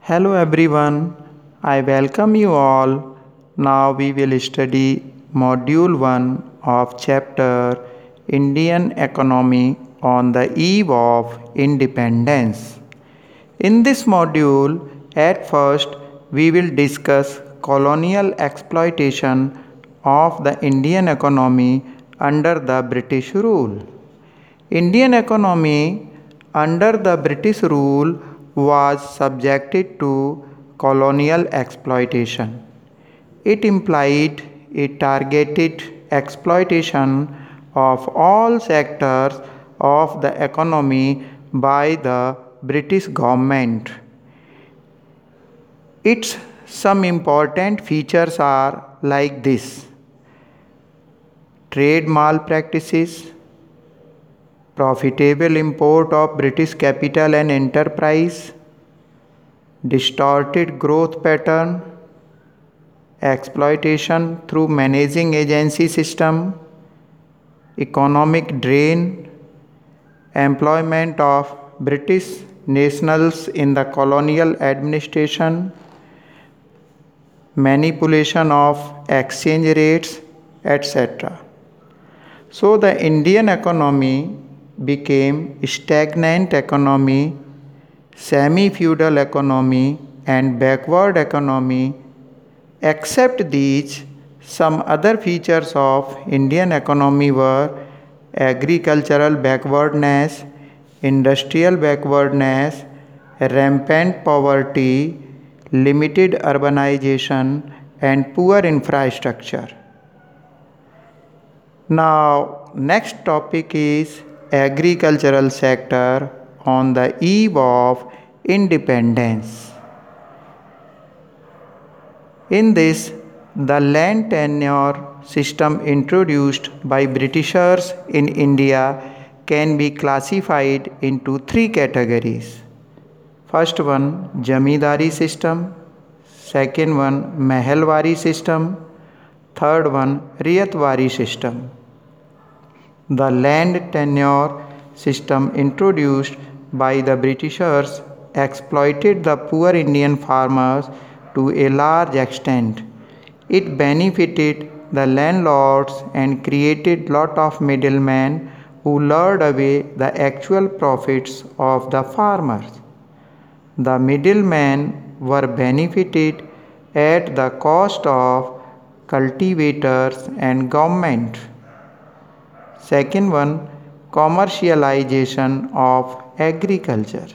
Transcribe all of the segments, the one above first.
Hello everyone, I welcome you all. Now we will study Module 1 of Chapter Indian Economy on the Eve of Independence. In this module, at first we will discuss colonial exploitation of the Indian economy under the British rule. Indian economy under the British rule was subjected to colonial exploitation. It implied a targeted exploitation of all sectors of the economy by the British government. Its some important features are like this: trade malpractices, profitable import of British capital and enterprise, distorted growth pattern, exploitation through managing agency system, economic drain, employment of British nationals in the colonial administration, manipulation of exchange rates, etc. So the Indian economy became stagnant economy, semi-feudal economy and backward economy. Except these, some other features of Indian economy were agricultural backwardness, industrial backwardness, rampant poverty, limited urbanization and poor infrastructure. Now, next topic is agricultural sector on the eve of independence. In this, the land tenure system introduced by Britishers in India can be classified into three categories. First one, Jamidari system. Second one, Mahalwari system. Third one, Riyatwari system. The land tenure system introduced by the Britishers exploited the poor Indian farmers to a large extent. It benefited the landlords and created lot of middlemen who lured away the actual profits of the farmers. The middlemen were benefited at the cost of cultivators and government. Second one, commercialization of agriculture.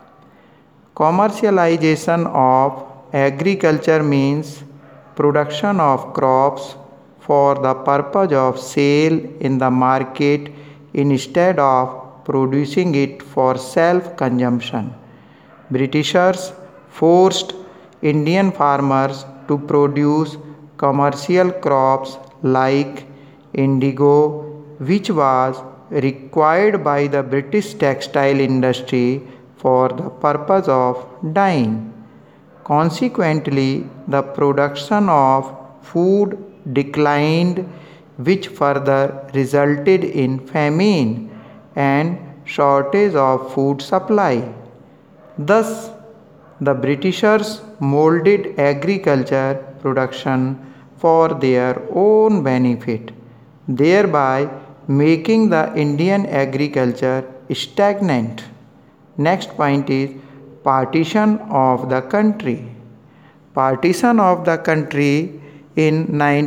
Commercialization of agriculture means production of crops for the purpose of sale in the market instead of producing it for self-consumption. Britishers forced Indian farmers to produce commercial crops like indigo, which was required by the British textile industry for the purpose of dyeing. Consequently, the production of food declined, which further resulted in famine and shortage of food supply. Thus, the Britishers molded agriculture production for their own benefit, thereby making the Indian agriculture stagnant. Next point is partition of the country. Partition of the country in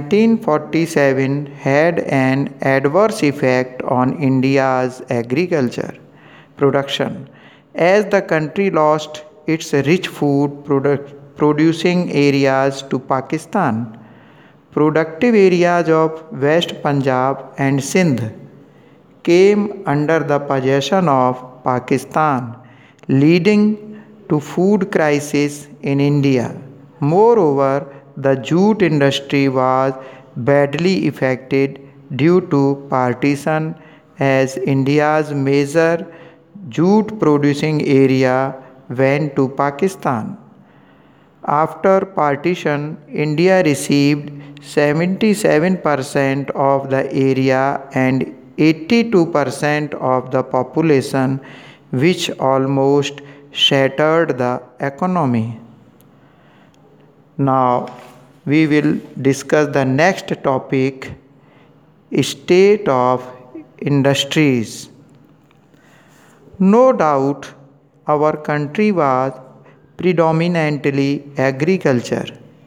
1947 had an adverse effect on India's agriculture production, as the country lost its rich food producing areas to Pakistan. Productive areas of West Punjab and Sindh came under the possession of Pakistan, leading to food crisis in India. Moreover, the jute industry was badly affected due to partition, as India's major jute producing area went to Pakistan. After partition, India received 77% of the area and 82% of the population, which almost shattered the economy. Now we will discuss the next topic, state of industries. No doubt our country was predominantly agriculture,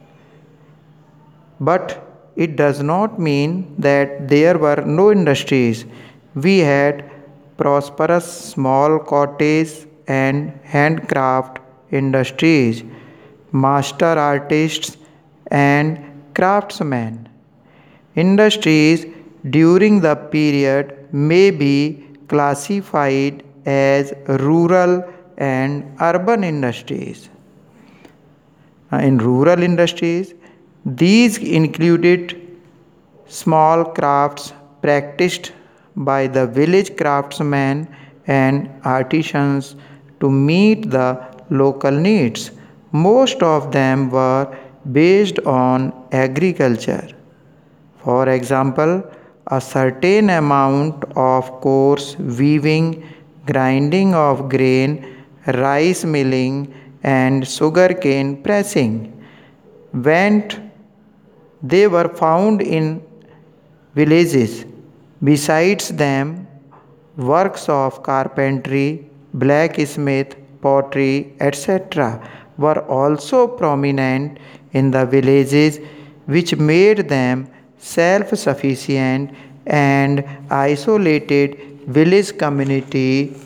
but it does not mean that there were no industries. We had prosperous small cottage and handcraft industries, master artists, and craftsmen. Industries during the period may be classified as rural and urban industries. In rural industries, these included small crafts practiced by the village craftsmen and artisans to meet the local needs. Most of them were based on agriculture. For example, a certain amount of coarse weaving, grinding of grain, rice milling, and sugarcane pressing went they were found in villages. Besides them, works of carpentry, blacksmith, pottery, etc., were also prominent in the villages, which made them self sufficient and isolated village community.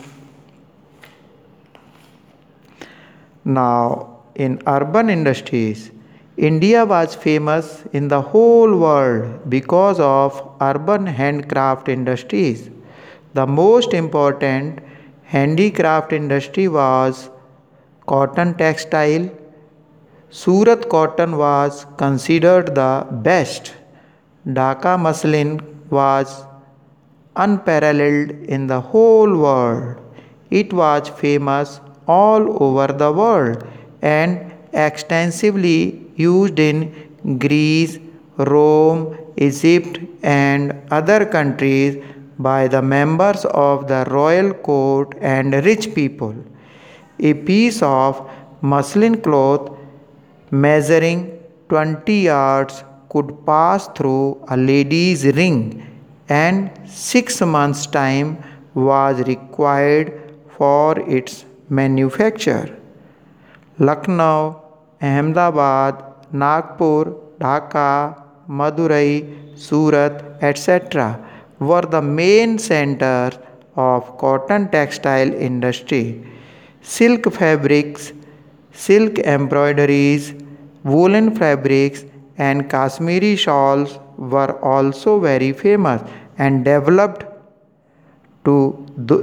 Now, in urban industries, India was famous in the whole world because of urban handcraft industries. The most important handicraft industry was cotton textile. Surat cotton was considered the best. Dhaka muslin was unparalleled in the whole world. It was famous all over the world and extensively used in Greece, Rome, Egypt, and other countries by the members of the royal court and rich people. A piece of muslin cloth measuring 20 yards could pass through a lady's ring, and 6 months' time was required for its manufacture. Lucknow, Ahmedabad, Nagpur, Dhaka, Madurai, Surat, etc. were the main centers of cotton textile industry. Silk fabrics, silk embroideries, woolen fabrics, and Kashmiri shawls were also very famous and developed to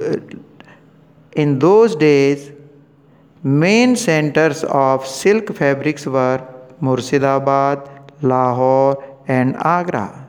in those days. Main centers of silk fabrics were Murshidabad, Lahore, and Agra.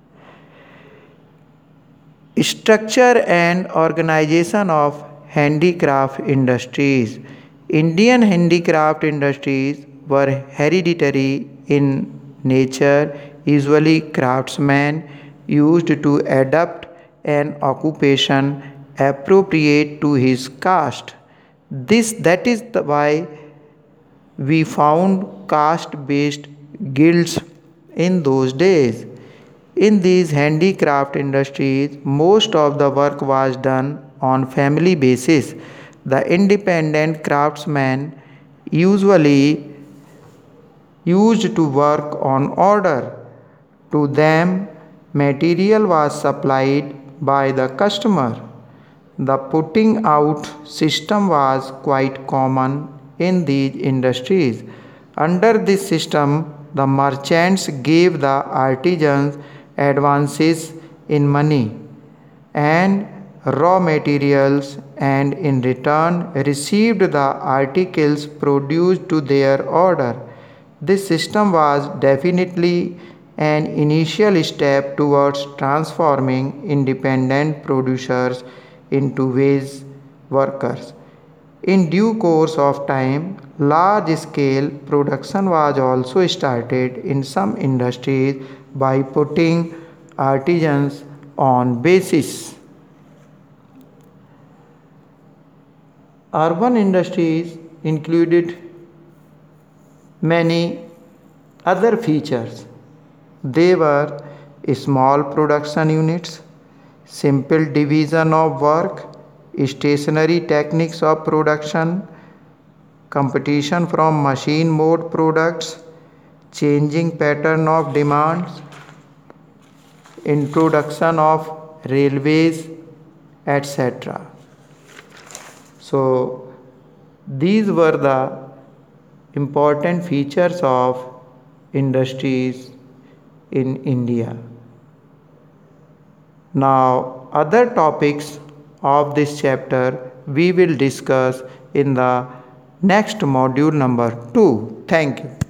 Structure and organization of handicraft industries. Indian handicraft industries were hereditary in nature, usually craftsmen used to adapt an occupation appropriate to his caste. That is why we found caste based guilds in those days. In these handicraft industries, most of the work was done on family basis. The independent craftsmen usually used to work on order. To them, material was supplied by the customer. The putting out system was quite common in these industries. Under this system, the merchants gave the artisans advances in money and raw materials, and in return received the articles produced to their order. This system was definitely an initial step towards transforming independent producers into wage workers. In due course of time, large scale production was also started in some industries by putting artisans on basis. Urban industries included many Other features, they were small production units, simple division of work, stationary techniques of production, competition from machine mode products, changing pattern of demands, introduction of railways, etc. So, these were the important features of industries in India. Now, other topics of this chapter we will discuss in the next module number 2. Thank you.